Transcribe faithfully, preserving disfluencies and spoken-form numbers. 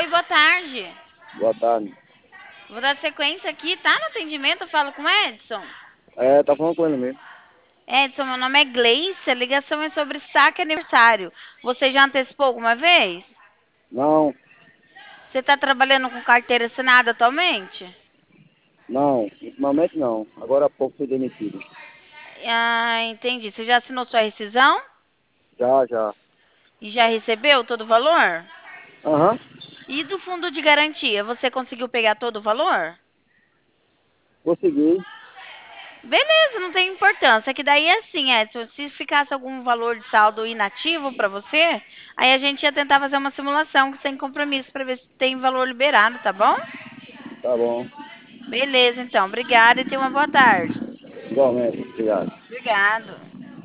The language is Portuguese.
Oi, boa tarde. Boa tarde. Vou dar sequência aqui, tá? No atendimento, eu falo com o Edson. É, tá falando com ele mesmo. Edson, meu nome é Gleice, a ligação é sobre saque aniversário. Você já antecipou alguma vez? Não, Você está trabalhando com carteira assinada atualmente? não, ultimamente não. Agora há pouco fui demitido. Ah, entendi. Você já assinou sua rescisão? Já, já. E já recebeu todo o valor? Aham, E do fundo de garantia, você conseguiu pegar todo o valor? consegui. Beleza, não tem importância. É que daí é assim, Edson, se ficasse algum valor de saldo inativo para você, aí a gente ia tentar fazer uma simulação sem compromisso para ver se tem valor liberado, tá bom? Tá bom. Beleza, então. Obrigada e tenha uma boa tarde. Igualmente, obrigado. Obrigado.